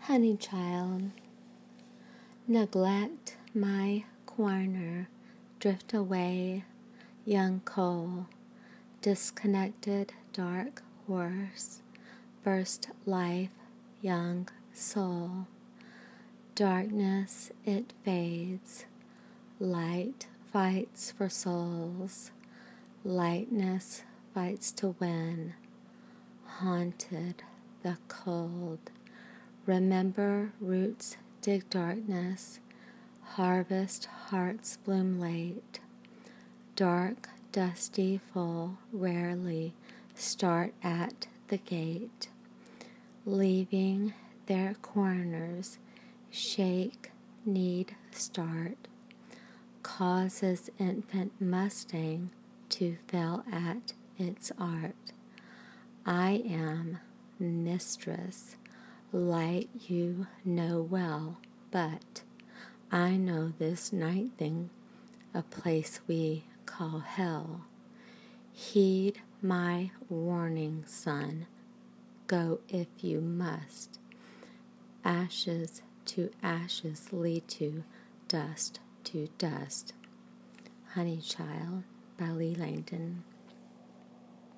Honey child, neglect my corner, drift away, young coal, disconnected dark horse, burst life, young soul. Darkness it fades, light fights for souls, lightness fights to win, haunted the cold. Remember roots dig darkness, harvest hearts bloom late. Dark, dusty, full, rarely start at the gate. Leaving their corners, shake, need, start. Causes infant mustang to fail at its art. I am mistress. Light you know well, but I know this night thing, a place we call hell. Heed my warning, son. Go if you must. Ashes to ashes lead to dust. Honey Child by Lee Langdon.